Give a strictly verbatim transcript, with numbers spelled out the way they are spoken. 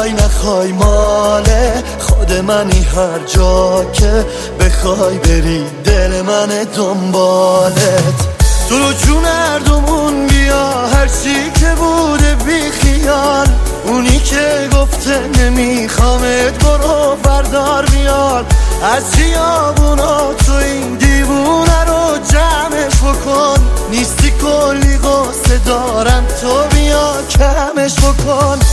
بخوای نخوای ماله خود منی، هر جا که بخوای بری دل من دنبالت. تو رو جون هردومون بیا، هرچی که بوده بی خیال، اونی که گفته نمیخوامت برو بردار بیار. از خیابونا تو این دیوونه رو جمعش بکن، نیستی کلی قصه دارم تو بیا کمش بکن.